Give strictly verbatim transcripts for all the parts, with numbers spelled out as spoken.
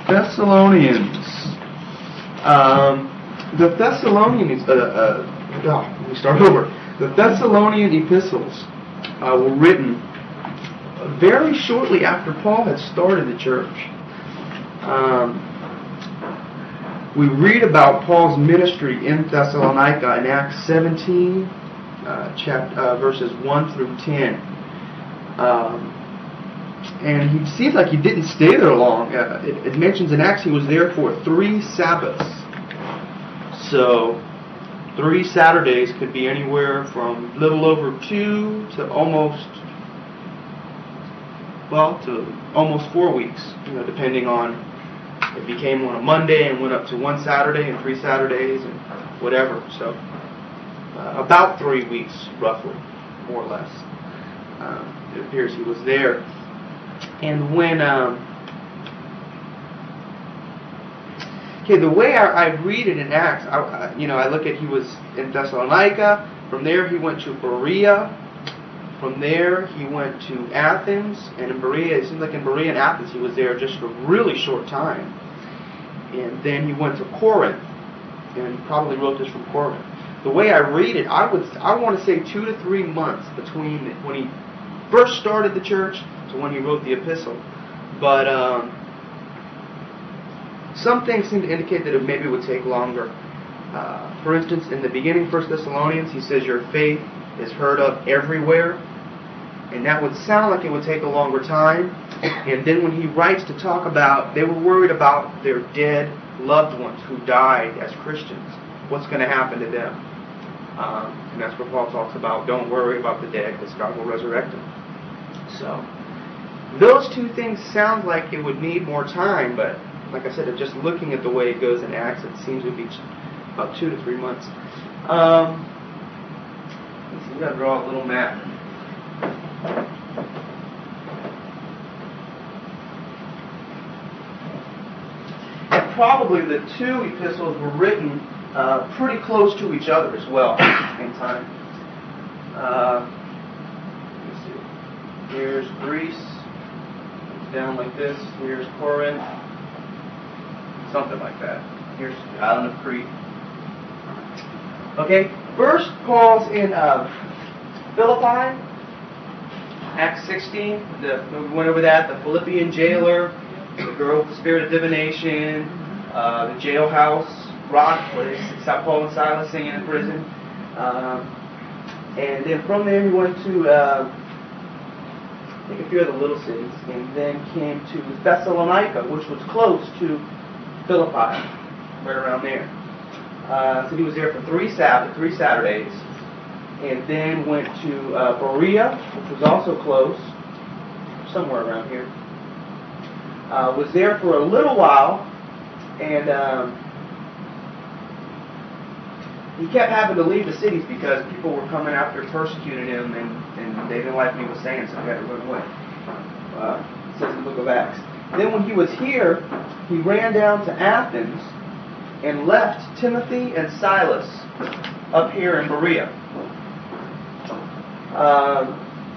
Thessalonians. Um, the Thessalonians, uh, uh, oh, let me start over. The Thessalonian epistles uh, were written very shortly after Paul had started the church. Um, we read about Paul's ministry in Thessalonica in Acts seventeen, uh, chapter, uh, verses one through ten. Um, and he seems like he didn't stay there long. Uh, it, it mentions in Acts he was there for three Sabbaths. So, three Saturdays could be anywhere from a little over two to almost, well, to almost four weeks, you know, depending on, it became on a Monday and went up to one Saturday and three Saturdays and whatever. So, uh, about three weeks, roughly, more or less. Um, it appears he was there. And when, um, okay, the way I, I read it in Acts, I, I, you know, I look at he was in Thessalonica. From there, he went to Berea. From there, he went to Athens. And in Berea, it seems like in Berea and Athens, he was there just for a really short time. And then he went to Corinth, and probably wrote this from Corinth. The way I read it, I would, I want to say two to three months between when he first started the church to when he wrote the epistle. But um, some things seem to indicate that it maybe would take longer. Uh, for instance, in the beginning, First Thessalonians, he says your faith is heard of everywhere. And that would sound like it would take a longer time. And then when he writes to talk about, they were worried about their dead loved ones who died as Christians. What's going to happen to them? Um, and that's where Paul talks about, don't worry about the dead, because God will resurrect them. So, those two things sound like it would need more time, but like I said, just looking at the way it goes in Acts, it seems to be about two to three months. Um, let's see, we've got to draw a little map. And probably the two epistles were written uh, pretty close to each other as well in time. Uh, let's see. Here's Greece. It's down like this. Here's Corinth. Something like that. Here's the island of Crete. Okay, first Paul's in uh, Philippi, Acts sixteen. The, we went over that. The Philippian jailer, the girl with the spirit of divination, uh, the jailhouse, rock, where they saw Paul and Silas singing in prison. Um, and then from there he went to, uh, I think a few of the little cities, and then came to Thessalonica, which was close to Philippi, right around there. Uh, so he was there for three Sabbath, three Saturdays, and then went to uh, Berea, which was also close, somewhere around here. Uh, was there for a little while, and um, he kept having to leave the cities because people were coming after, persecuting him, and, and they didn't like what he was saying, so he had to run away. Uh, it says in the book of Acts. Then when he was here, he ran down to Athens and left Timothy and Silas up here in Berea. Uh,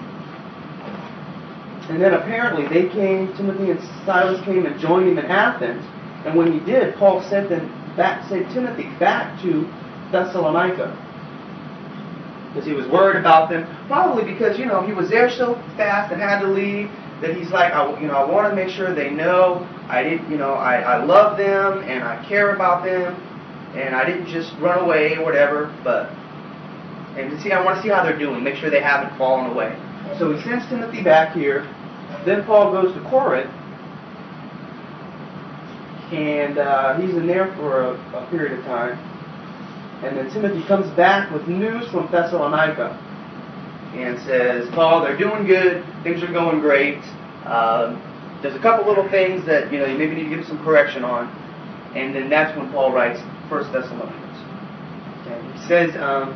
and then apparently they came, Timothy and Silas came and joined him in Athens. And when he did, Paul sent them back, sent Timothy back to Thessalonica, because he was worried about them. Probably because, you know, he was there so fast and had to leave that he's like, I, you know, I want to make sure they know I did, you know, I, I love them and I care about them, and I didn't just run away or whatever. But and to see, I want to see how they're doing, make sure they haven't fallen away. So he sends Timothy back here. Then Paul goes to Corinth, and uh, he's in there for a, a period of time. And then Timothy comes back with news from Thessalonica and says, Paul, they're doing good. Things are going great. Um, there's a couple little things that, you know, you maybe need to give some correction on. And then that's when Paul writes First Thessalonians. Okay. He says, um,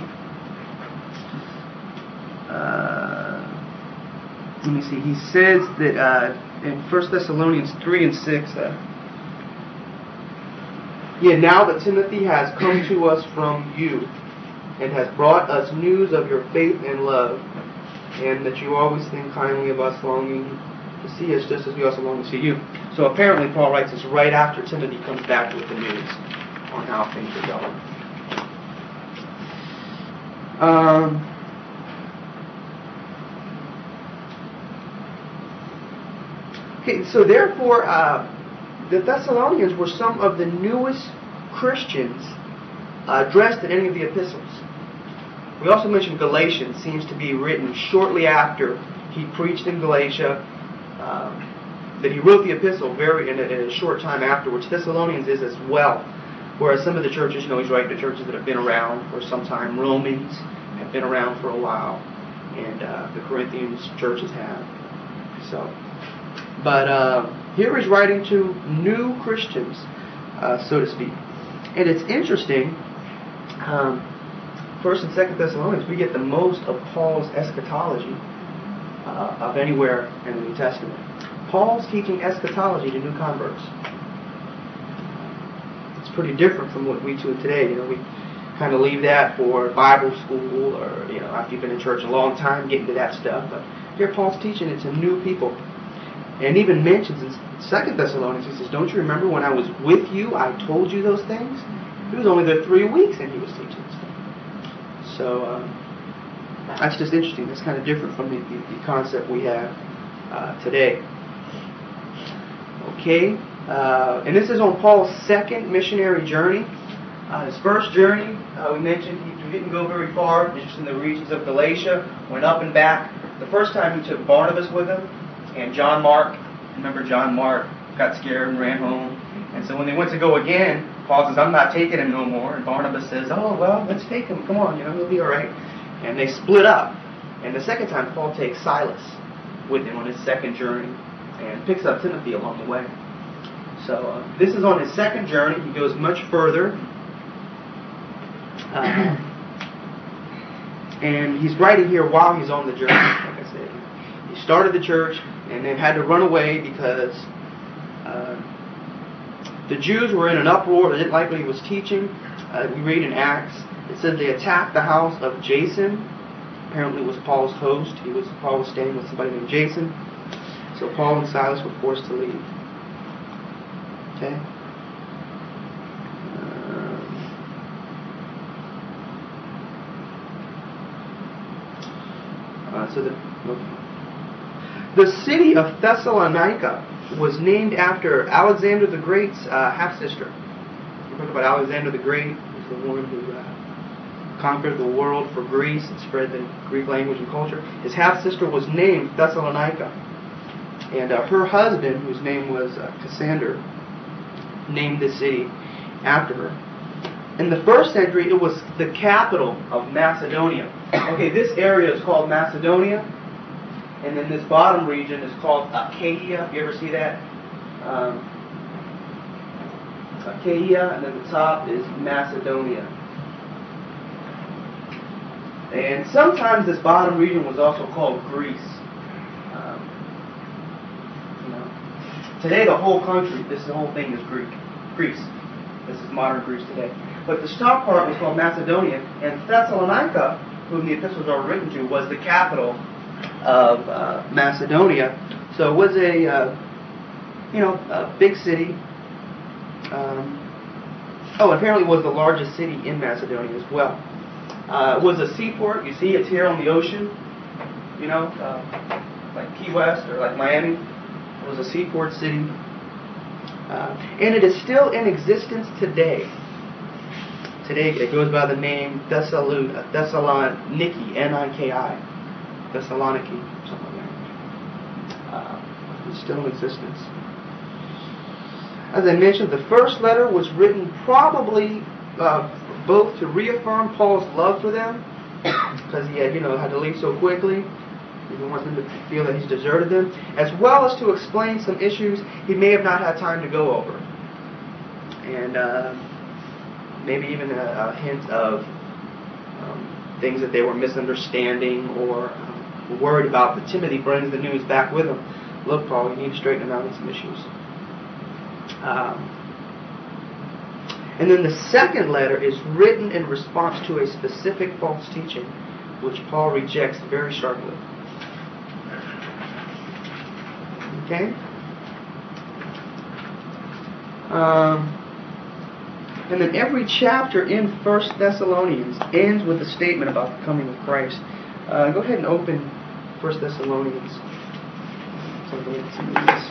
uh, let me see. He says that uh, in First Thessalonians three and six, uh, yeah, now that Timothy has come to us from you and has brought us news of your faith and love, and that you always think kindly of us, longing to see us just as we also long to see you. So apparently Paul writes this right after Timothy comes back with the news on how things are going. Um, okay, so therefore, uh, the Thessalonians were some of the newest Christians uh, addressed in any of the epistles. We also mentioned Galatians seems to be written shortly after he preached in Galatia, um, that he wrote the epistle very in a, in a short time afterwards. Thessalonians is as well, whereas some of the churches, you know, he's writing to churches that have been around for some time. Romans have been around for a while, and uh, the Corinthians churches have. So, but uh, here he's writing to new Christians, uh, so to speak. And it's interesting, um, First and Second Thessalonians, we get the most of Paul's eschatology uh, of anywhere in the New Testament. Paul's teaching eschatology to new converts. It's pretty different from what we do today. You know, we kind of leave that for Bible school, or you know, after you've been in church a long time, get into that stuff. But here Paul's teaching it to new people, and even mentions in Second Thessalonians, he says, "Don't you remember when I was with you? I told you those things." He was only there three weeks, and he was teaching this stuff. So um, that's just interesting. That's kind of different from the, the, the concept we have uh, today. Okay, uh, and this is on Paul's second missionary journey. Uh, his first journey, uh, we mentioned he didn't go very far, just in the regions of Galatia, went up and back. The first time he took Barnabas with him, and John Mark. Remember John Mark got scared and ran home. And so when they went to go again, Paul says, "I'm not taking him no more." And Barnabas says, "Oh, well, let's take him. Come on, you know, he'll be all right." And they split up. And the second time, Paul takes Silas with him on his second journey, and picks up Timothy along the way. So uh, this is on his second journey. He goes much further. Uh, and he's writing here while he's on the journey, like I said. He started the church, and they've had to run away because uh, the Jews were in an uproar. They didn't like what he was teaching. Uh, we read in Acts, it says they attacked the house of Jason. Apparently it was Paul's host. He was Paul was staying with somebody named Jason. So Paul and Silas were forced to leave. Okay. Um, uh, so the the city of Thessalonica was named after Alexander the Great's uh, half-sister. We talk about Alexander the Great, who's the one who uh, conquered the world for Greece and spread the Greek language and culture. His half-sister was named Thessalonica. And uh, her husband, whose name was uh, Cassander, named this city after her. In the first century, it was the capital of Macedonia. Okay, this area is called Macedonia, and then this bottom region is called Achaia. You ever see that? Um, Achaia, and then the top is Macedonia. And sometimes this bottom region was also called Greece. Today, the whole country, this the whole thing is Greek, Greece. This is modern Greece today. But the top part was called Macedonia, and Thessalonica, whom the epistles are written to, was the capital of uh, Macedonia. So it was a, uh, you know, a big city. Um, oh, apparently it was the largest city in Macedonia as well. Uh, it was a seaport. You see, it's here on the ocean. You know, uh, like Key West or like Miami. It was a seaport city, uh, and it is still in existence today. Today it goes by the name Thessaloniki, N I K I, Thessaloniki, something like that. Uh, it's still in existence. As I mentioned, the first letter was written probably uh, both to reaffirm Paul's love for them, because he had, you know, had to leave so quickly. He didn't want them to feel that he's deserted them, as well as to explain some issues he may have not had time to go over. And uh, maybe even a, a hint of um, things that they were misunderstanding or um, worried about. But Timothy brings the news back with him. Look, Paul, you need to straighten out some issues. Um, and then the second letter is written in response to a specific false teaching, which Paul rejects very sharply. Okay? Um, and then every chapter in First Thessalonians ends with a statement about the coming of Christ. Uh, go ahead and open First Thessalonians. So I'll go ahead and see this.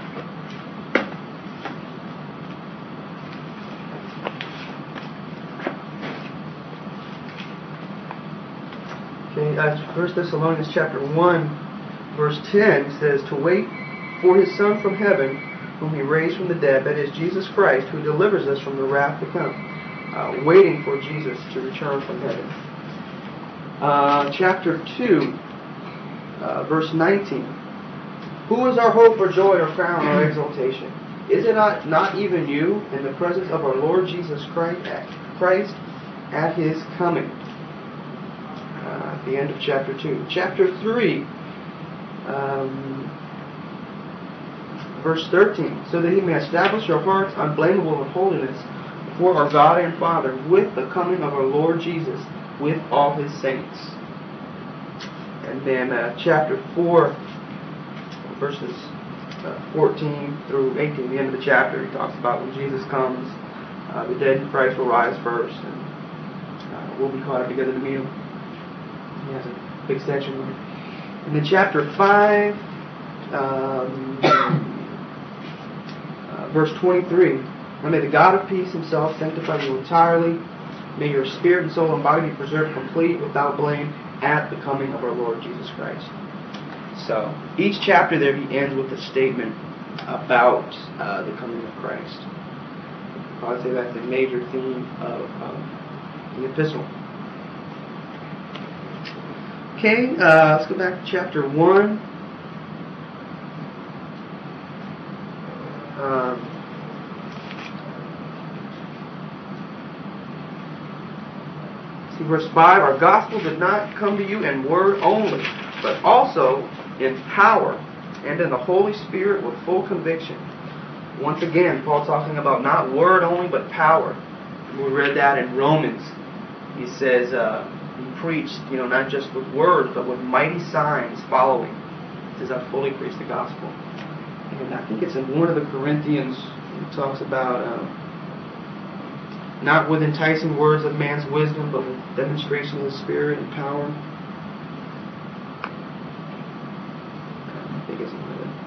Okay, uh, First Thessalonians chapter one, verse ten says, "To wait for His Son from heaven, whom He raised from the dead, that is Jesus Christ, who delivers us from the wrath to come." Uh, waiting for Jesus to return from heaven. Uh, chapter two, uh, verse nineteen. "Who is our hope or joy or crown or exaltation? Is it not, not even you in the presence of our Lord Jesus Christ at, Christ at His coming?" Uh, at the end of chapter two. Chapter three, um, verse thirteen. "So that He may establish your hearts unblameable in holiness before our God and Father, with the coming of our Lord Jesus, with all His saints." And then uh, chapter four, verses uh, fourteen through eighteen, the end of the chapter, he talks about when Jesus comes, uh, the dead in Christ will rise first, and uh, we'll be caught up together to meet Him. He has a big section on it. And then chapter five, um, uh, verse twenty-three. "And may the God of peace Himself sanctify you entirely. May your spirit and soul and body be preserved complete, without blame, at the coming of our Lord Jesus Christ." So, each chapter there, he ends with a statement about uh, the coming of Christ. I would say that's a major theme of um, the epistle. Okay, uh, let's go back to chapter one. Um, see verse five. "Our gospel did not come to you in word only, but also in power and in the Holy Spirit with full conviction." Once again, Paul talking about not word only, but power. We read that in Romans. He says uh, he preached, you know, not just with words, but with mighty signs following. He says, "I fully preach the gospel." And I think it's in one of the Corinthians, he talks about um, not with enticing words of man's wisdom, but with demonstration of the Spirit and power. I think it's one of them.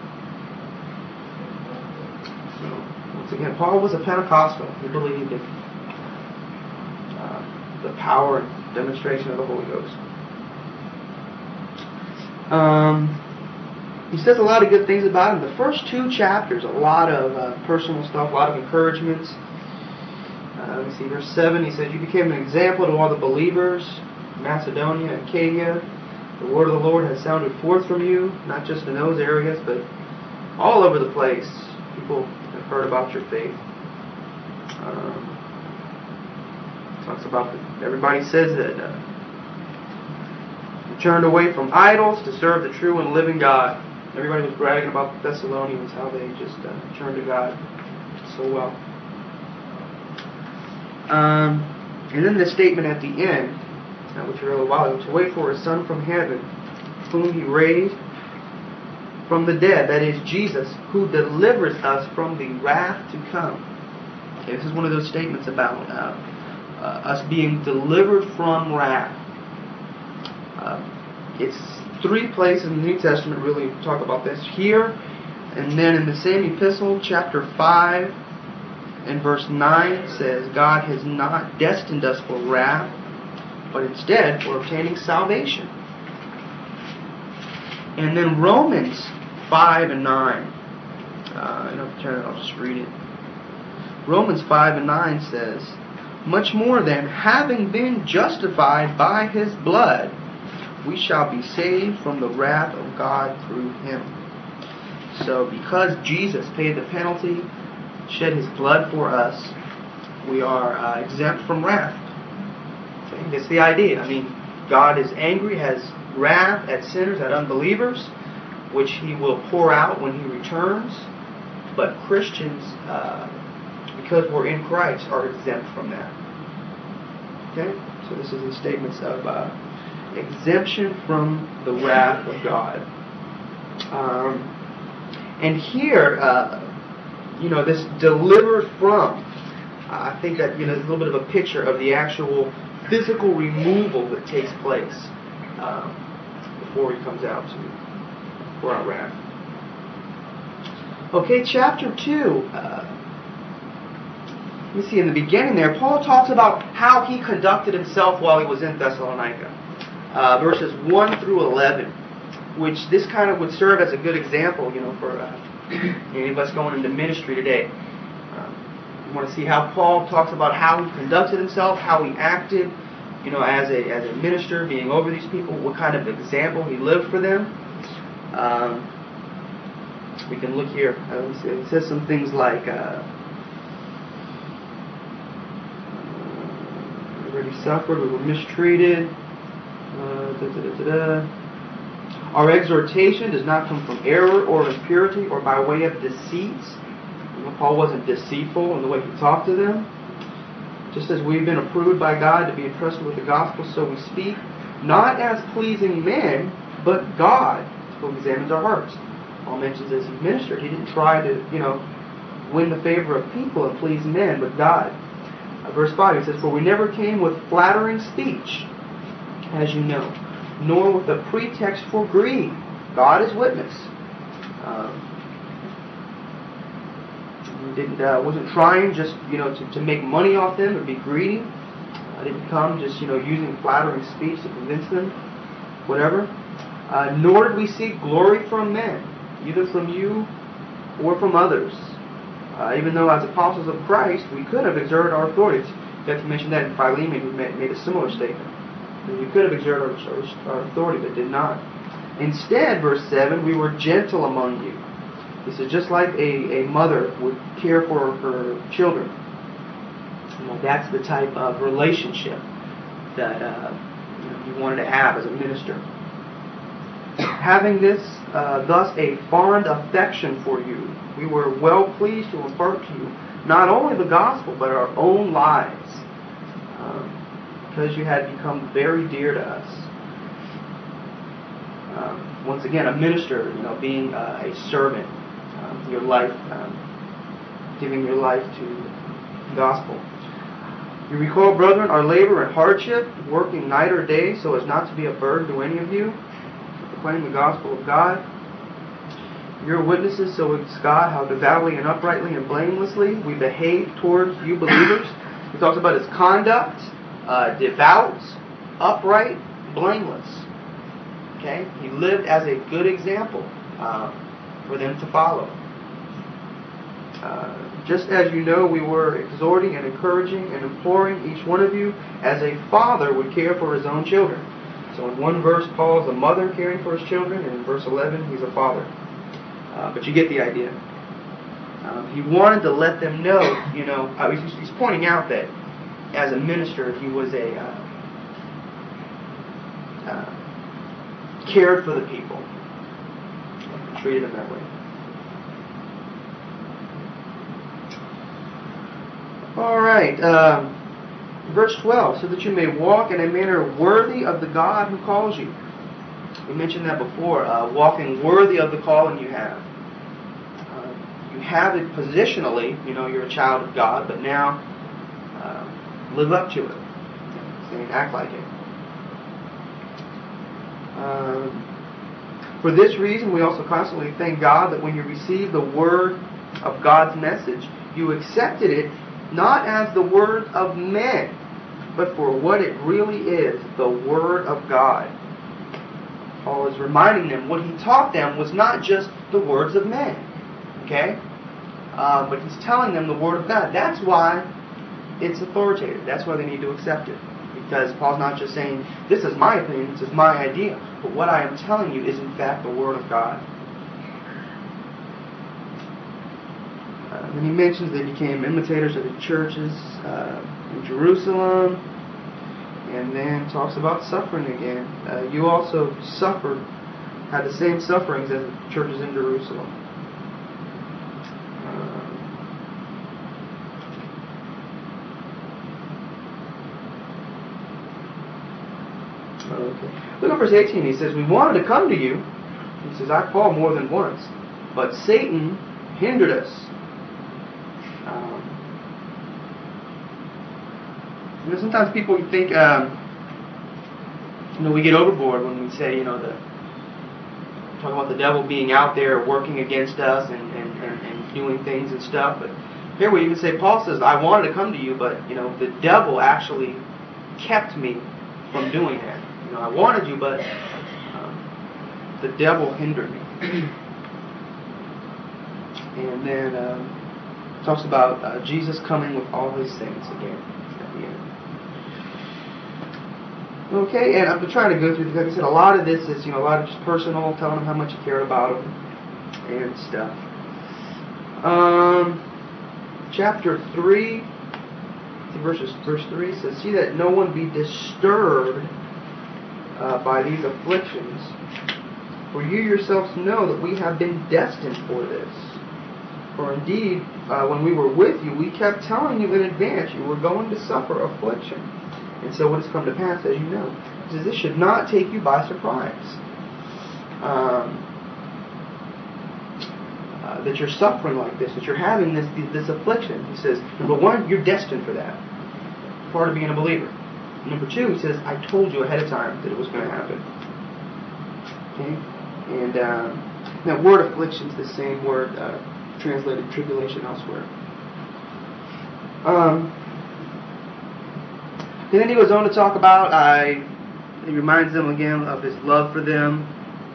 So, once again, Paul was a Pentecostal. He believed in uh, the power and demonstration of the Holy Ghost. Um, he says a lot of good things about him. The first two chapters, a lot of uh, personal stuff, a lot of encouragements. Uh, let me see, verse seven, he says, "You became an example to all the believers, Macedonia and Achaia. The word of the Lord has sounded forth from you," not just in those areas, but all over the place. People have heard about your faith. Um, talks about the, everybody says that uh, you turned away from idols to serve the true and living God. Everybody was bragging about the Thessalonians, how they just uh, turned to God so well. Um, and then the statement at the end, uh, which we read a while ago, "To wait for His Son from heaven, whom He raised from the dead," that is Jesus, "who delivers us from the wrath to come." Okay, this is one of those statements about uh, uh, us being delivered from wrath. Uh, it's three places in the New Testament really talk about this. Here, and then in the same epistle, chapter five and verse nine says, "God has not destined us for wrath, but instead for obtaining salvation." And then Romans five and nine. Uh, I don't have to turn it, I'll just read it. Romans five and nine says, "Much more then, having been justified by His blood, we shall be saved from the wrath of God through Him." So because Jesus paid the penalty, shed His blood for us, we are uh, exempt from wrath. Okay? That's the idea. I mean, God is angry, has wrath at sinners, at unbelievers, which He will pour out when He returns. But Christians, uh, because we're in Christ, are exempt from that. Okay? So this is the statements of uh, exemption from the wrath of God. Um, and here, uh, you know, this delivered from. I think that, you know, there's a little bit of a picture of the actual physical removal that takes place um, before he comes out to pour out wrath. Okay, chapter two. Uh, let me see, in the beginning there, Paul talks about how he conducted himself while he was in Thessalonica. Uh, verses one through eleven, which this kind of would serve as a good example, you know, for uh, any of us going into ministry today. Um, you want to see how Paul talks about how he conducted himself, how he acted, you know, as a as a minister, being over these people, what kind of example he lived for them. Um, we can look here. Uh, it says some things like, uh, we already suffered, we were mistreated. Uh, da, da, da, da. Our exhortation does not come from error or impurity or by way of deceit. You know, Paul wasn't deceitful in the way he talked to them. Just as we've been approved by God to be entrusted with the gospel, so we speak, not as pleasing men, but God, who examines our hearts. Paul mentions as he ministered, he didn't try to, you know, win the favor of people and please men, but God. Uh, verse five, he says, for we never came with flattering speech, as you know, nor with a pretext for greed. God is witness. Um, he didn't uh, wasn't trying just, you know, to, to make money off them or be greedy. I didn't come just, you know, using flattering speech to convince them, whatever. Uh, nor did we seek glory from men, either from you or from others. Uh, even though as apostles of Christ, we could have exerted our authority. You have to mention that in Philemon, who made, made a similar statement. We could have exerted our, our authority, but did not. Instead, verse seven, we were gentle among you. This is just like a, a mother would care for her children. You know, that's the type of relationship that uh, you know, you wanted to have as a minister. Having this, uh, thus, a fond affection for you, we were well pleased to impart to you not only the gospel, but our own lives, um, because you had become very dear to us. Um, once again, a minister, you know, being uh, a servant, um, your life, um, giving your life to the gospel. You recall, brethren, our labor and hardship, working night or day, so as not to be a burden to any of you, proclaim the gospel of God. Your witnesses, so it's God, how devoutly and uprightly and blamelessly we behave towards you believers. He talks about his conduct, uh, devout, upright, blameless. Okay, he lived as a good example uh, for them to follow. Uh, just as you know, we were exhorting and encouraging and imploring each one of you as a father would care for his own children. So in one verse, Paul is a mother caring for his children, and in verse eleven, he's a father. Uh, but you get the idea. Um, he wanted to let them know, you know, uh, he's, he's pointing out that as a minister, he was a uh, uh, cared for the people, treated them that way. All right, um, verse twelve, so that you may walk in a manner worthy of the God who calls you. We mentioned that before, uh, walking worthy of the calling you have. Uh, you have it positionally, you know, you're a child of God, but now uh, live up to it. And act like it. Um, for this reason, we also constantly thank God that when you received the word of God's message, you accepted it not as the word of men, but for what it really is, the word of God. Paul is reminding them what he taught them was not just the words of men. Okay? Uh, but he's telling them the word of God. That's why it's authoritative. That's why they need to accept it. Because Paul's not just saying, this is my opinion, this is my idea. But what I am telling you is in fact the word of God. Uh, and he mentions they became imitators of the churches uh, in Jerusalem. And then talks about suffering again. Uh, you also suffered, had the same sufferings as the churches in Jerusalem. Uh, okay. Look at verse eighteen. He says, we wanted to come to you. He says, I Paul more than once. But Satan hindered us. You know, sometimes people think, um, you know, we get overboard when we say, you know, the talk about the devil being out there working against us and, and, and, and doing things and stuff. But here we even say, Paul says, I wanted to come to you, but, you know, the devil actually kept me from doing that. You know, I wanted you, but um, the devil hindered me. And then um, talks about uh, Jesus coming with all his saints again at the end. Okay, and I'm trying to go through, like I said, a lot of this is, you know, a lot of just personal, telling them how much you care about them and stuff. Um, chapter three, verses, verse three says, see that no one be disturbed uh, by these afflictions, for you yourselves know that we have been destined for this. For indeed, uh, when we were with you, we kept telling you in advance you were going to suffer affliction. And so what has come to pass, as you know, is this should not take you by surprise. Um, uh, that you're suffering like this, that you're having this this affliction. He says, number one, you're destined for that. Part of being a believer. Number two, he says, I told you ahead of time that it was going to happen. Okay? And um, that word affliction is the same word uh, translated tribulation elsewhere. Um... And then he goes on to talk about, I, he reminds them again of his love for them.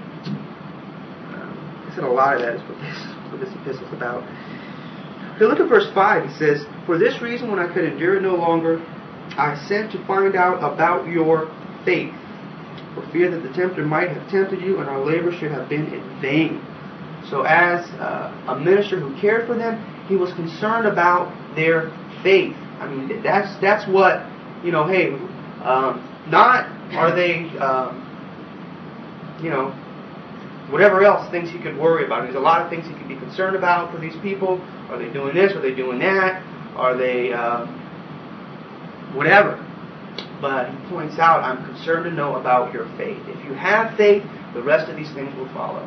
Um, I said a lot of that is what this, what this epistle is about. If you look at verse five, he says, for this reason, when I could endure it no longer, I sent to find out about your faith, for fear that the tempter might have tempted you, and our labor should have been in vain. So as uh, a minister who cared for them, he was concerned about their faith. I mean, that's that's what... You know, hey, um, not are they, um, you know, whatever else things he could worry about. There's a lot of things he could be concerned about for these people. Are they doing this? Are they doing that? Are they, um, whatever. But he points out, I'm concerned to know about your faith. If you have faith, the rest of these things will follow.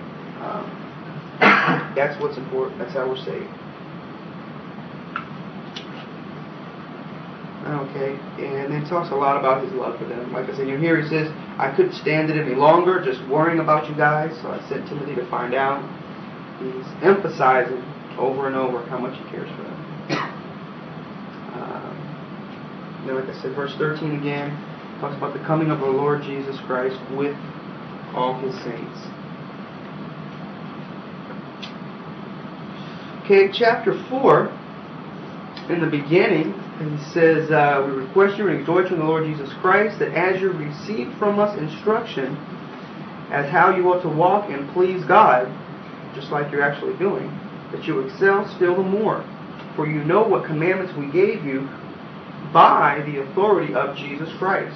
Um, that's what's important. That's how we're saved. Okay, and then talks a lot about his love for them. Like I said, you here he says, I couldn't stand it any longer, just worrying about you guys, so I sent Timothy to find out. He's emphasizing over and over how much he cares for them. Um, then, like I said, verse thirteen again, talks about the coming of our Lord Jesus Christ with all his saints. Okay, chapter four, in the beginning, and he says, uh, we request you and exhort you in the Lord Jesus Christ, that as you receive from us instruction as how you ought to walk and please God, just like you're actually doing, that you excel still the more. For you know what commandments we gave you by the authority of Jesus Christ.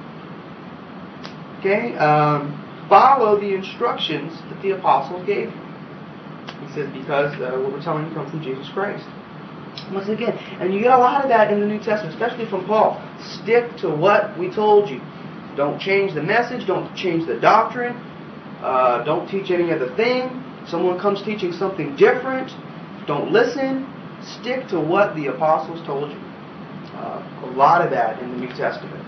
Okay? Um, follow the instructions that the apostles gave you. He says, because uh, what we're telling you comes from Jesus Christ. Once again, and you get a lot of that in the New Testament, especially from Paul. Stick to what we told you. Don't change the message. Don't change the doctrine. Uh, don't teach any other thing. Someone comes teaching something different, don't listen. Stick to what the apostles told you. Uh, a lot of that in the New Testament.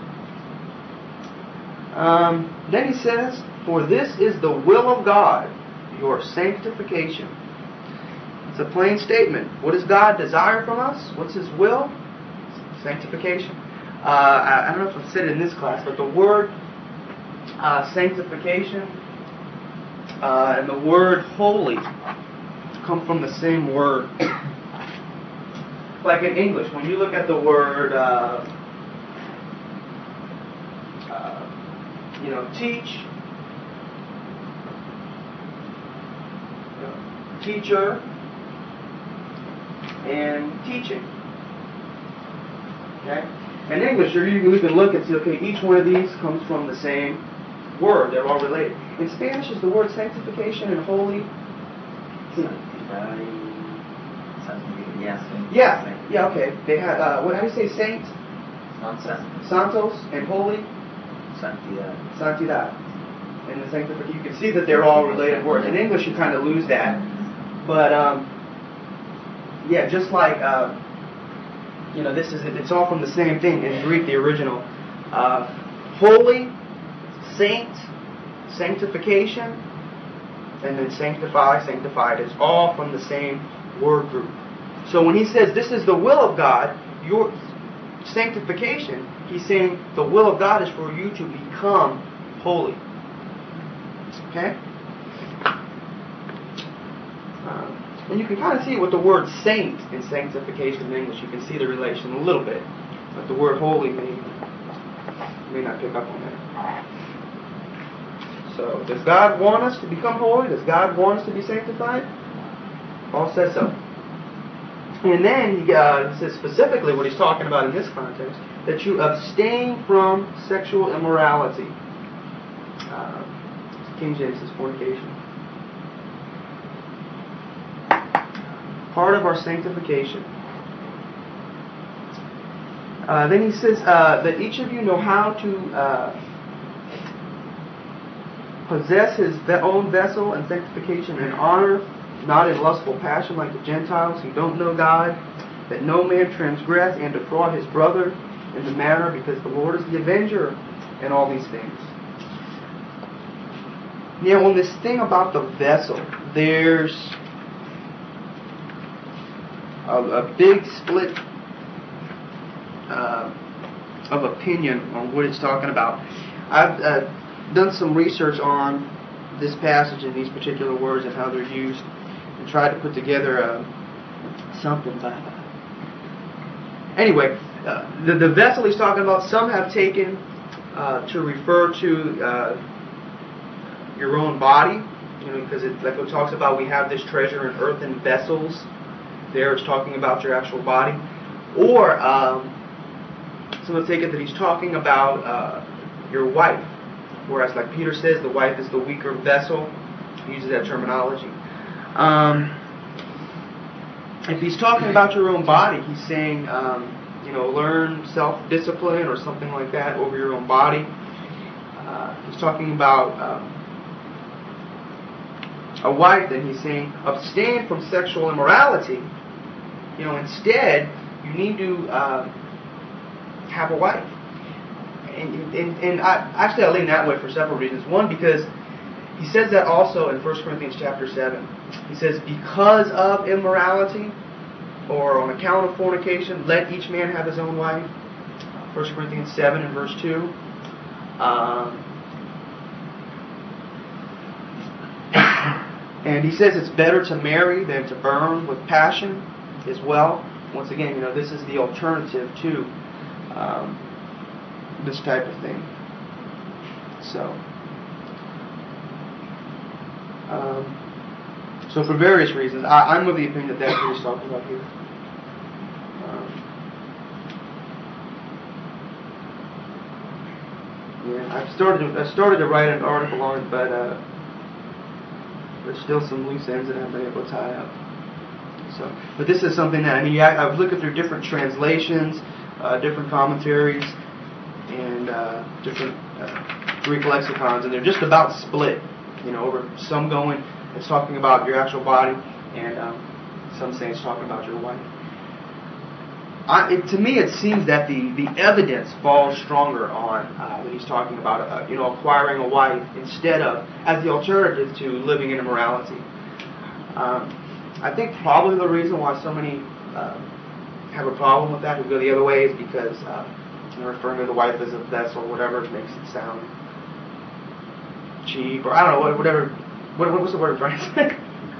Um, then he says, for this is the will of God, your sanctification. It's a plain statement. What does God desire from us? What's His will? Sanctification. Uh, I, I don't know if I've said it in this class, but the word uh, sanctification uh, and the word holy come from the same word. Like in English, when you look at the word, uh, uh, you know, teach, you know, teacher, and teaching. Okay? In English, you can look and see, okay, each one of these comes from the same word. They're all related. In Spanish, is the word sanctification and holy? Yes. Yeah. Yeah. Okay. They have. Uh, what? How do you say saint? Santos and holy. Santidad. Santidad. And the sanctification. You can see that they're all related words. In English, you kind of lose that. But um, yeah, just like uh, you know, this is it's all from the same thing in Greek, the original. Uh, holy, saint, sanctification, and then sanctify, sanctified is all from the same word group. So when he says this is the will of God, your sanctification, he's saying the will of God is for you to become holy. Okay? Uh, and you can kind of see with the word saint and sanctification in English, you can see the relation a little bit. But the word holy may, may not pick up on that. So, does God want us to become holy? Does God want us to be sanctified? Paul says so. And then he uh, says specifically what he's talking about in this context, that you abstain from sexual immorality. Uh, King James says fornication. Part of our sanctification. Uh, then he says uh, that each of you know how to uh, possess his own vessel and sanctification and honor, not in lustful passion like the Gentiles who don't know God, that no man transgress and defraud his brother in the matter, because the Lord is the avenger in all these things. Now, on this thing about the vessel, there's a, a big split uh, of opinion on what it's talking about. I've uh, done some research on this passage and these particular words and how they're used, and tried to put together uh, something. But anyway, uh, the, the vessel he's talking about, some have taken uh, to refer to uh, your own body, you know, because it, like it talks about, we have this treasure in earthen vessels. There it's talking about your actual body. Or um, some have taken that he's talking about uh, your wife. Whereas, like Peter says, the wife is the weaker vessel. He uses that terminology. Um, if he's talking about your own body, he's saying, um, you know, learn self-discipline or something like that over your own body. Uh, he's talking about um, a wife, then he's saying, abstain from sexual immorality. You know, instead, you need to uh, have a wife. And, and, and I, actually, I lean that way for several reasons. One, because he says that also in First Corinthians chapter seven. He says, because of immorality, or on account of fornication, let each man have his own wife. First Corinthians seven and verse two. Um, and he says it's better to marry than to burn with passion as well. Once again, you know, this is the alternative to um, this type of thing. So, um, so for various reasons, I, I'm of the opinion that that's what he's talking about here. Um, yeah, I've started. To, I started to write an article on it, but uh, there's still some loose ends that I haven't been able to tie up. So, but this is something that I mean, I, I've looked through different translations, uh, different commentaries, and uh, different uh, Greek lexicons, and they're just about split. You know, over some going, it's talking about your actual body, and um, some say it's talking about your wife. I, it, to me, it seems that the, the evidence falls stronger on uh, when he's talking about uh, you know, acquiring a wife instead of as the alternative to living in immorality. Um, I think probably the reason why so many uh, have a problem with that, who go the other way, is because uh, you know, referring to the wife as a vessel or whatever makes it sound cheap, or I don't know, whatever. What, what's the word I'm trying to say?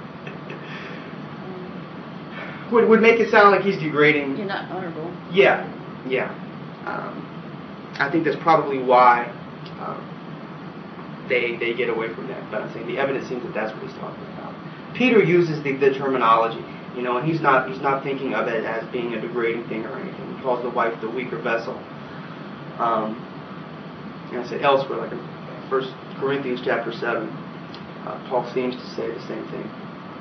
would would make it sound like he's degrading. You're not honorable. Yeah, yeah. Um, I think that's probably why um, they they get away from that. But I'm saying the evidence seems that that's what he's talking about. Peter uses the, the terminology, you know, and he's not he's not thinking of it as being a degrading thing or anything. He calls the wife the weaker vessel. Um, and I said elsewhere, like in First Corinthians chapter seven, uh, Paul seems to say the same thing.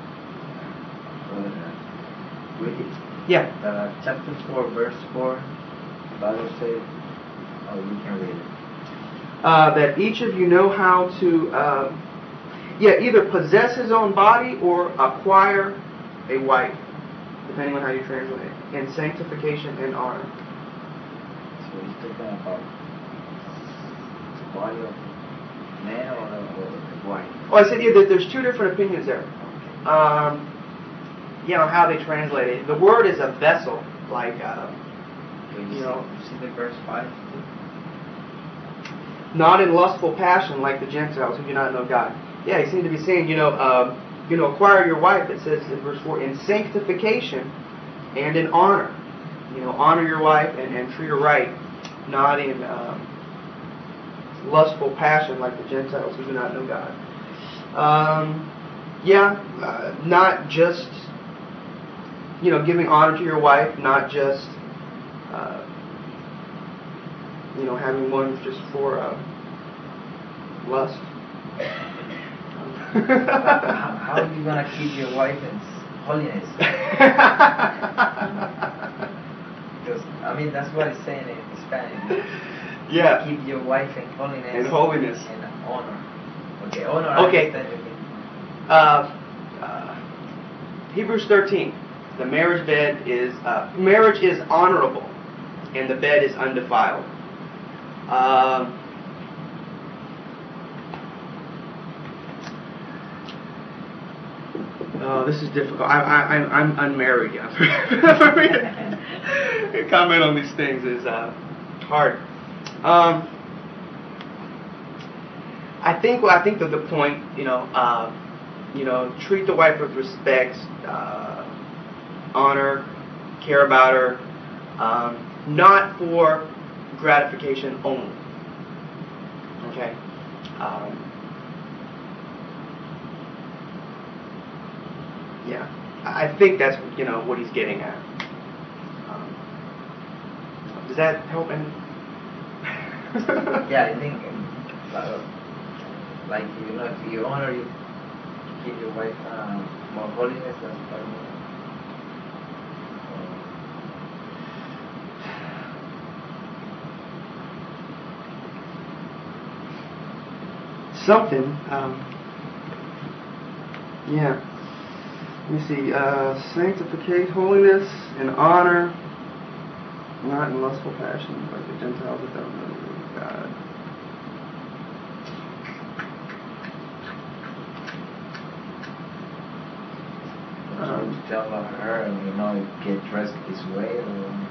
Ricky, Yeah. uh, chapter four, verse four, the Bible says, oh, you can read it. Uh, that each of you know how to, uh, yeah, either possess his own body or acquire a wife. depending on how you translate it. And sanctification and honor. So he's talking about body of man or the, or the wife? Oh, I said yeah, there- there's two different opinions there. Um, you know, how they translate it. The word is a vessel, like, uh, Can you you know, see, see the verse five? not in lustful passion like the Gentiles who do not know God. Yeah, he seemed to be saying, you know, um, you know, acquire your wife, it says in verse four, in sanctification and in honor. You know, honor your wife and, and treat her right, not in um, lustful passion like the Gentiles who do not know God. Um, yeah, uh, not just, you know, giving honor to your wife, not just, uh, you know, having one just for uh, lust. how, how are you gonna keep your wife in holiness? Because I mean that's what it's saying in Spanish. Yeah. Keep your wife in holiness. And holiness. And honor. Okay, honor. I Okay. understand you mean. Uh, uh, Hebrews thirteen. The marriage bed is uh, marriage is honorable, and the bed is undefiled. Um, oh, this is difficult. I, I, I'm, I'm unmarried. Yeah. Comment on these things is uh, hard. Um, I think. Well, I think that the point, you know, uh, you know, treat the wife with respect, uh, honor, care about her, um, not for gratification only. Okay. Um, yeah, I think that's you know what he's getting at. Um, does that help any? Yeah, I think uh, like you know if you honor you keep your wife um, more holiness, that's what I mean. Something. Um, yeah. Let me see. Uh, sanctificate, holiness, and honor, not in lustful passion like the Gentiles that don't know God. Um, Tell her, you know, get dressed this way, or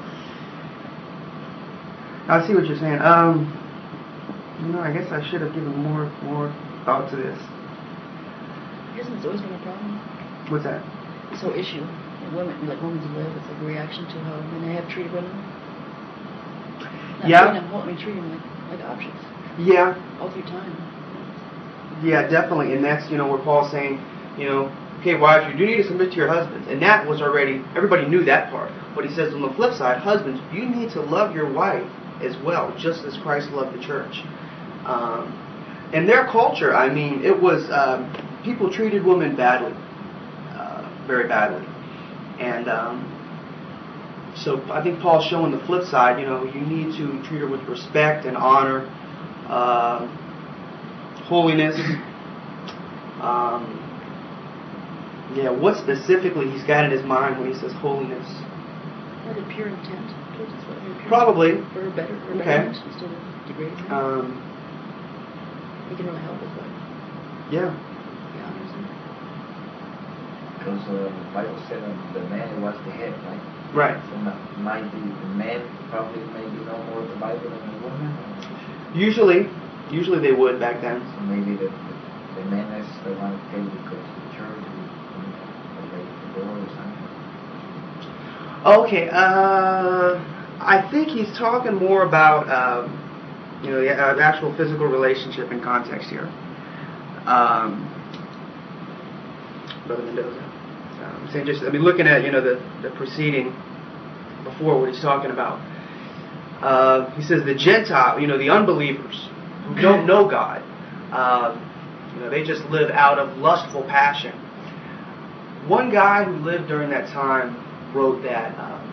I see what you're saying. Um, you know, I guess I should have given more more thought to this. Isn't this always been a problem? What's that? This whole issue, women, like women's live, it's like a reaction to how men have treated women. Not Yeah. treating them, well, I mean, treating them like, like objects Yeah. all through time. Yeah, definitely. And that's, you know, where Paul's saying, you know, okay, wives, you do need to submit to your husbands. And that was already, everybody knew that part. But he says on the flip side, husbands, you need to love your wife as well, just as Christ loved the church. Um, in their culture, I mean, it was, um, people treated women badly, uh, very badly. And um, so I think Paul's showing the flip side, you know, you need to treat her with respect and honor, uh, holiness. Um, yeah, what specifically he's got in his mind when he says holiness? Or the pure intent towards us, what pure Probably. For her better, her Okay. betterment instead of degrading her. Um, He can really help with what yeah. he honors her. because uh, the Bible said um, the man was the head, right? Right. So m- might be the man probably maybe know more of the Bible than the woman. Or Usually, usually they would back then. so maybe the the, the man is the one paid because the church is the door or something. Okay. Uh, I think he's talking more about um, you know the, uh, the actual physical relationship in context here. Um, Brother Mendoza. So I'm saying just I mean looking at you know the the preceding before what he's talking about. Uh, he says the Gentile, you know, the unbelievers who don't know God, uh, you know, they just live out of lustful passion. One guy who lived during that time wrote that, um,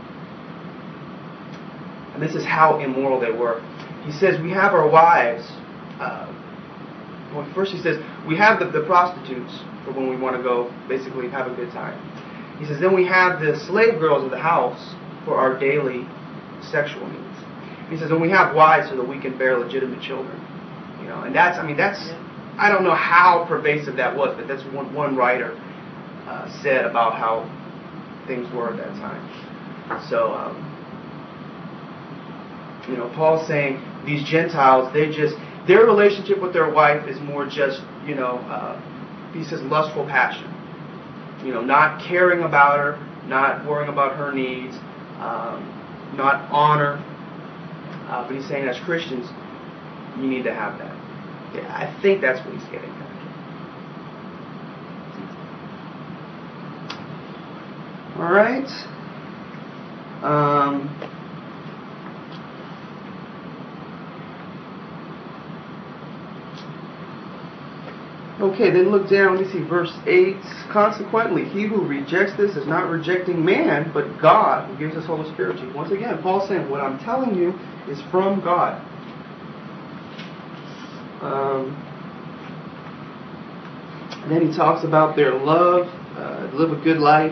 and this is how immoral they were. He says, we have our wives, uh, well, first he says, we have the, the prostitutes for when we want to go basically have a good time. He says, then we have the slave girls of the house for our daily sexual needs. He says, and we have wives so that we can bear legitimate children. You know, and that's, I mean, that's, I don't know how pervasive that was, but that's one, one writer uh, said about how things were at that time. So, um, you know, Paul's saying these Gentiles, they just, their relationship with their wife is more just, you know, uh, he says lustful passion. You know, not caring about her, not worrying about her needs, um, not honor. Uh, but he's saying as Christians, you need to have that. Yeah, I think that's what he's getting at. All right. Um, okay, then look down. Let me see, verse eight. Consequently, he who rejects this is not rejecting man, but God, who gives us Holy Spirit to you. Once again, Paul's saying, what I'm telling you is from God. Um, and then he talks about their love, uh, live a good life.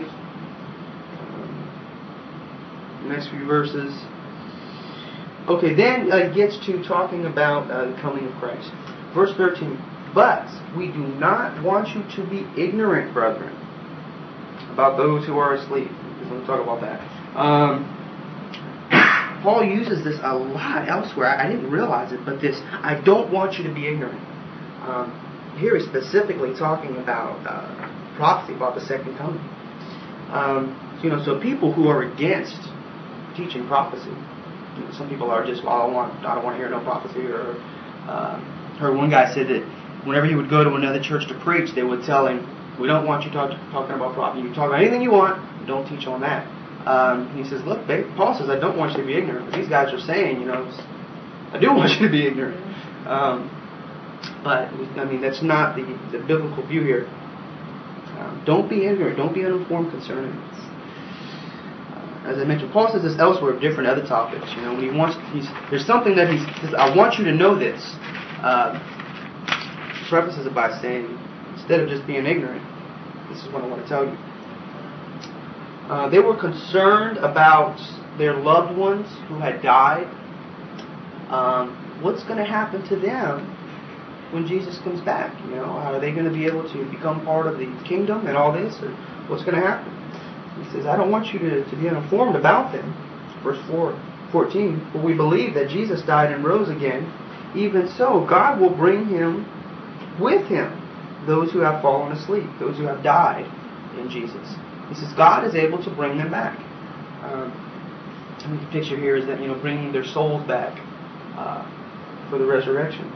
Um, the next few verses. Okay, then uh, he gets to talking about uh, the coming of Christ. Verse thirteen. But we do not want you to be ignorant, brethren, about those who are asleep. We're going to talk about that. Um, Paul uses this a lot elsewhere. I didn't realize it, but this, I don't want you to be ignorant. Um, here he's specifically talking about uh, prophecy, about the second coming. Um, you know, so people who are against teaching prophecy, you know, some people are just, well, I don't want, I don't want to hear no prophecy. Or uh, heard one guy said that whenever he would go to another church to preach, they would tell him, we don't want you talk, talking about prophecy. You can talk about anything you want, don't teach on that. Um, he says, look, babe, Paul says, I don't want you to be ignorant. But these guys are saying, you know, I do want you to be ignorant. Um, but, I mean, that's not the, the biblical view here. Um, don't be ignorant. Don't be uninformed concerning this. Uh, as I mentioned, Paul says this elsewhere of different other topics. You know, when he wants, he's, there's something that he says, I want you to know this. Uh, prefaces it by saying, instead of just being ignorant, this is what I want to tell you. Uh, they were concerned about their loved ones who had died. Um, what's going to happen to them when Jesus comes back? You know, are they going to be able to become part of the kingdom and all this, or what's going to happen? He says, I don't want you to, to be uninformed about them. Verse four, fourteen, for we believe that Jesus died and rose again. Even so, God will bring him with him those who have fallen asleep, those who have died in Jesus. He says God is able to bring them back. Um, I mean, the picture here is that, you know, bringing their souls back uh, for the resurrection.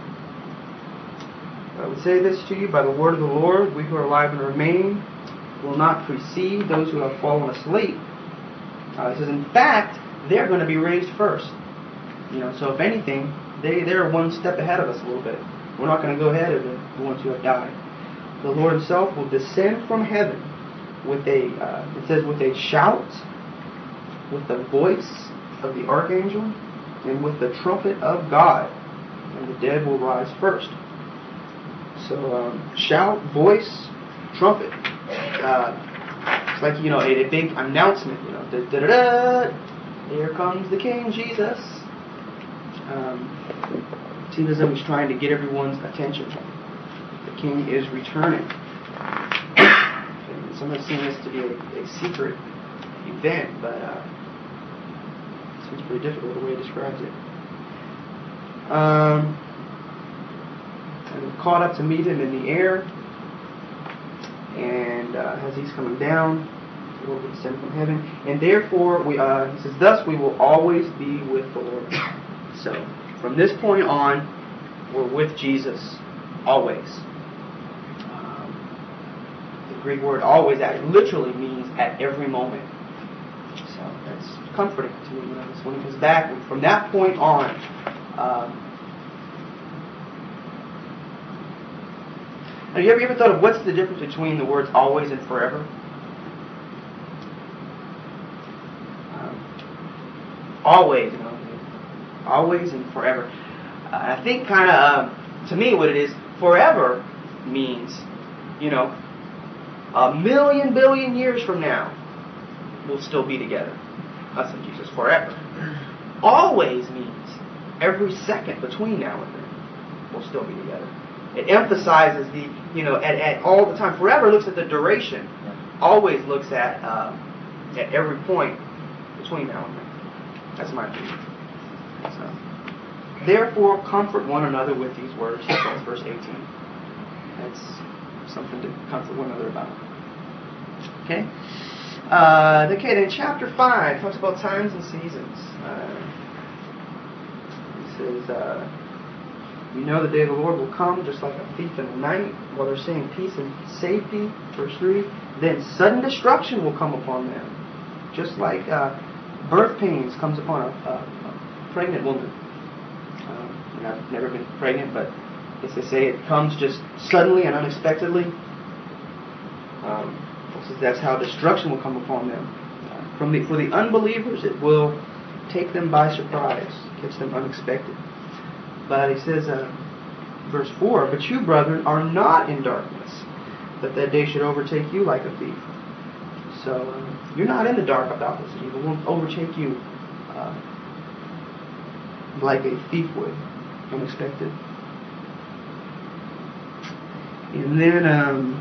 I would say this to you, by the word of the Lord, we who are alive and remain will not precede those who have fallen asleep. Uh, he says, in fact, they're going to be raised first. You know, so if anything, they they're one step ahead of us a little bit. We're not going to go ahead of the, the ones who have died. The Lord himself will descend from heaven with a, uh, it says, with a shout, with the voice of the archangel, and with the trumpet of God, and the dead will rise first. So, um, shout, voice, trumpet. Uh, it's like, you know, a, a big announcement, you know, da da da da, here comes the King Jesus. Um, it seems as if he's trying to get everyone's attention. The King is returning. Okay, some have seen this to be a, a secret event, but uh, it seems pretty difficult the way he describes it. Um, and caught up to meet him in the air, and uh, as he's coming down, the Lord will descend from heaven, and therefore we, uh, he says, thus we will always be with the Lord. So, from this point on, we're with Jesus always. Um, the Greek word always that literally means at every moment. So that's comforting to me. You know, when he comes back, and from that point on, um, have you ever, you ever thought of what's the difference between the words always and forever? Um, always, you know. Always and forever. Uh, I think kind of, uh, to me, what it is, forever means, you know, a million billion years from now, will still be together. Us and Jesus forever. Always means every second between now and then we'll still be together. It emphasizes the, you know, at, at all the time. Forever looks at the duration. Always looks at uh, at every point between now and then. That's my opinion. So, therefore, comfort one another with these words. That's verse eighteen. That's something to comfort one another about. Okay. Uh, okay. Then chapter five talks about times and seasons. Uh, it says, uh, "You know the day of the Lord will come, just like a thief in the night." While they're saying peace and safety, verse three. Then sudden destruction will come upon them, just like uh, birth pains comes upon a, a, a pregnant woman. Uh, and I've never been pregnant, but as they say, it comes just suddenly and unexpectedly. Um, so that's how destruction will come upon them. Uh, from the, for the unbelievers, it will take them by surprise, catch them unexpected. But he says, uh, verse four, "But you, brethren, are not in darkness, that that day should overtake you like a thief." So uh, you're not in the dark about this evil. It won't overtake you uh, like a thief would, unexpected. And then um,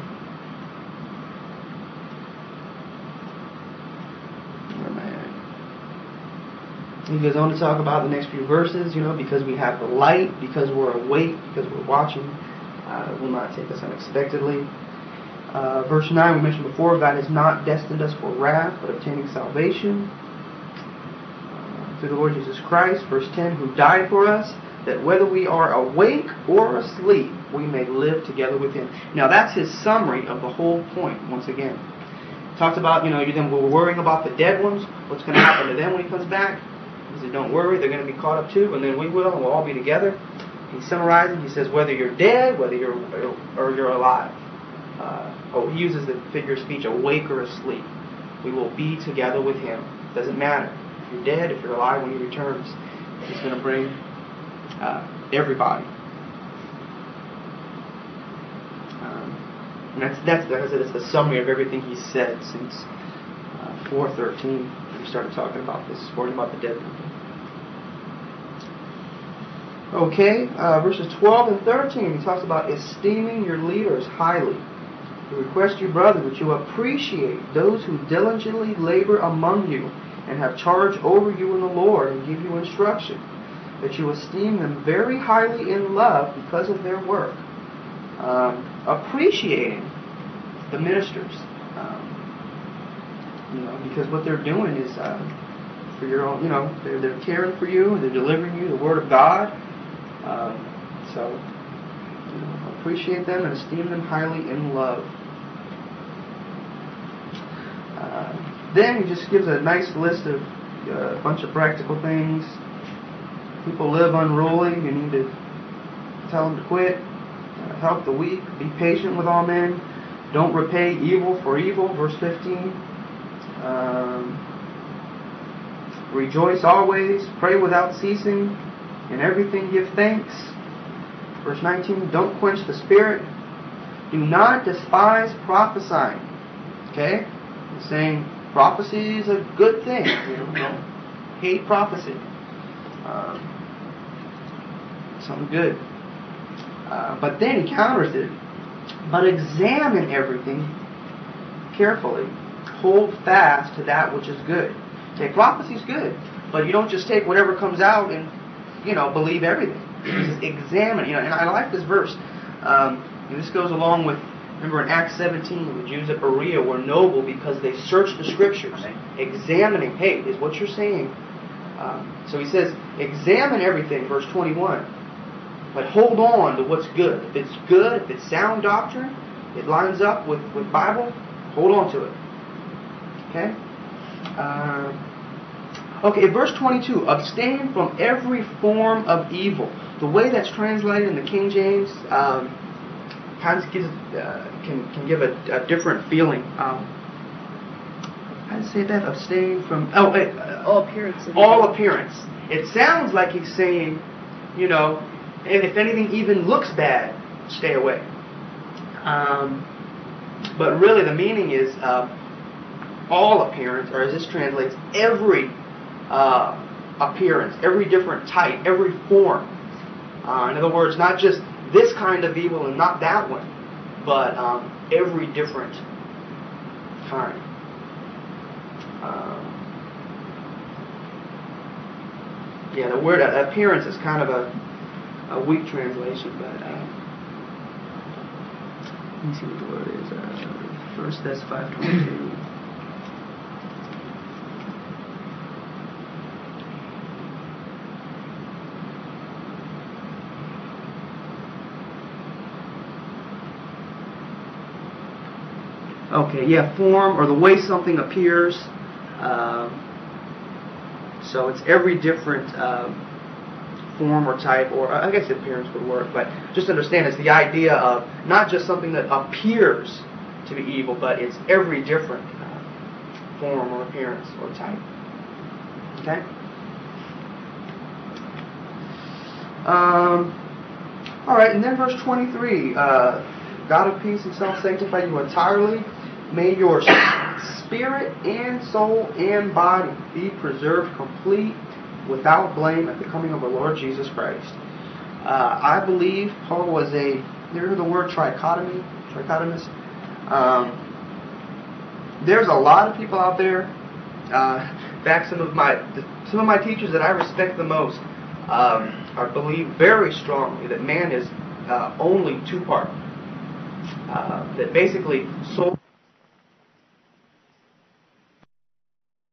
where am I at? He goes on to talk about the next few verses. You know, because we have the light, because we're awake, because we're watching, uh, it will not take us unexpectedly. Uh, verse nine, we mentioned before, God has not destined us for wrath, but obtaining salvation uh, through the Lord Jesus Christ. Verse ten, who died for us, that whether we are awake or asleep, we may live together with Him. Now that's his summary of the whole point, once again. Talks about, you know, you then we're worrying about the dead ones, what's going to happen to them when He comes back. He said, don't worry, they're going to be caught up too, and then we will, and we'll all be together. He's summarizing, he says, whether you're dead, whether you're or you're alive. Uh, oh, he uses the figure of speech, awake or asleep. We will be together with Him. Doesn't matter. If you're dead, if you're alive when He returns, He's going to bring uh, everybody. Um, and that's, that's, like I said, that's the summary of everything He said since uh, four thirteen, when He started talking about this, worrying about the dead people. Okay, uh, verses twelve and thirteen, he talks about esteeming your leaders highly. We request you, brother, that you appreciate those who diligently labor among you and have charge over you in the Lord and give you instruction, that you esteem them very highly in love because of their work. Um, appreciating the ministers, um, you know, because what they're doing is uh, for your own, you know, they're, they're caring for you and they're delivering you the Word of God. Um, so, you know, appreciate them and esteem them highly in love. Uh, then he just gives a nice list of uh, a bunch of practical things. People live unruly. You need to tell them to quit. Uh, help the weak. Be patient with all men. Don't repay evil for evil. Verse fifteen. Um, rejoice always. Pray without ceasing. In everything give thanks. Verse nineteen, don't quench the spirit. Do not despise prophesying. Okay? He's saying prophecy is a good thing. You know, don't hate prophecy. Um, something good. Uh, but then he counters it. But examine everything carefully. Hold fast to that which is good. Okay, prophecy is good. But you don't just take whatever comes out and you know, believe everything. Just examine, you know, and I like this verse. Um, and this goes along with, remember in Acts seventeen, the Jews at Berea were noble because they searched the Scriptures, examining, hey, is what you're saying. Um, so he says, examine everything, verse twenty-one. But hold on to what's good. If it's good, if it's sound doctrine, it lines up with, with Bible, hold on to it. Okay? Uh, Okay, verse twenty-two, abstain from every form of evil. The way that's translated in the King James um, kind of gives, uh, can, can give a, a different feeling. Um, how do you say that? Abstain from... Oh, uh, all appearance of all evil. appearance. It sounds like he's saying, you know, and if anything even looks bad, stay away. Um, but really the meaning is... Uh, all appearance, or as this translates, every uh, appearance, every different type, every form. Uh, in other words, not just this kind of evil and not that one, but um, every different kind. Um, yeah, the word uh, appearance is kind of a, a weak translation, but uh, let me see what the word is. Uh, First, that's five twenty-two. Okay, yeah, form or the way something appears. Um, so it's every different um, form or type, or I guess appearance would work, but just understand it's the idea of not just something that appears to be evil, but it's every different uh, form or appearance or type. Okay? Um, all right, and then verse twenty-three. Uh, God of peace himself sanctify you entirely. May your spirit and soul and body be preserved complete without blame at the coming of our Lord Jesus Christ. Uh, I believe Paul was a, you ever heard the word trichotomy? Trichotomist? Um, there's a lot of people out there. Uh, in fact, some of my some of my teachers that I respect the most um, are believe very strongly that man is uh, only two part. Uh, that basically soul